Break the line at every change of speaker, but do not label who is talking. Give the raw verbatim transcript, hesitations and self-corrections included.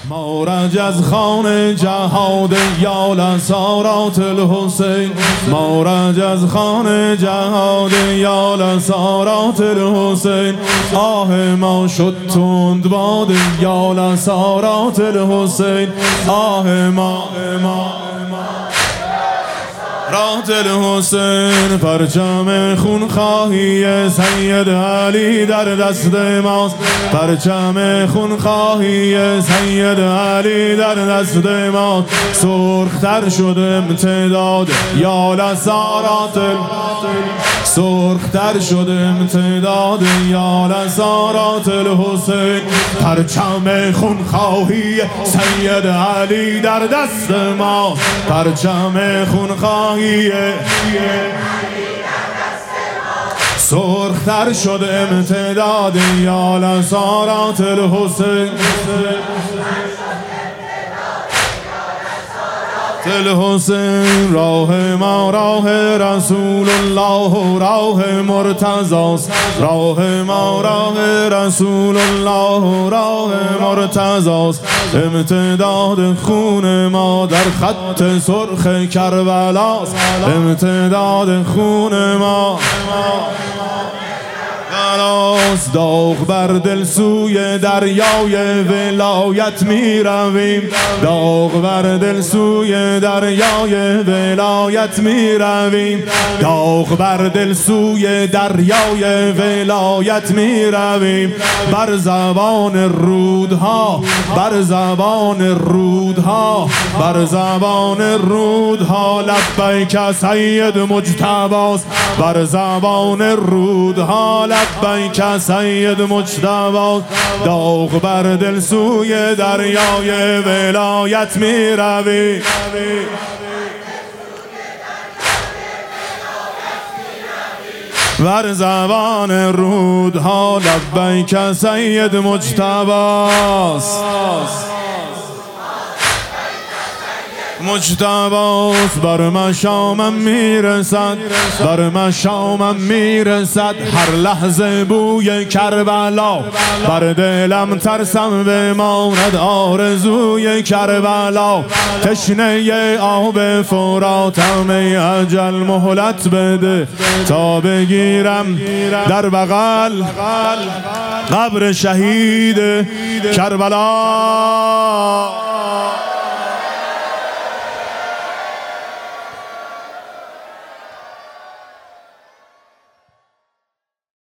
مورج از خان جهاد یا لسارات الحسین، مورج از خان جهاد یا لسارات الحسین. آه ما شد تند باد یا لسارات الحسین، آه ما رات الحسین. پرچم خونخواهی سید علی در دست ماست، پرچم خونخواهی سید علی در دست ماست. سرختر شد امتداد یا لسارات، سرختر شد امتداد یا لسارات الحسین. پرچم خونخواهی سید علی در دست ماست، پرچم خونخواهی سرختر شد امتداد یا لسارات الحسین. الحسین راه ما راه رسول الله، راه مرتضاست. راه ما راه رسول الله، راه مرتضاست. امتداد خون ما در خط سرخ کربلاست، امتداد خون ما داغ بر دل سوی دریای ولایت می رویم، داغ بر دل سوی دریای ولایت می رویم، داغ بر دل سوی دریای ولایت می رویم. بر زبان رودها، بر زبان رودها، بر زبان رودها لبیک سید مجتباست، بر زبان رودها لبیک سید مجتباست. داغ بر دل سوی دریای ولایت می روی، بر زبان رودها لبیک سید مجتباست، مجتباست. بر مشامم میرسد، بر مشامم میرسد هر لحظه بوی کربلا. بر دلم ترسم بماند آرزوی کربلا. تشنه آب فراتم ای اجل مهلت بده تا بگیرم در بغل قبر شهید کربلا.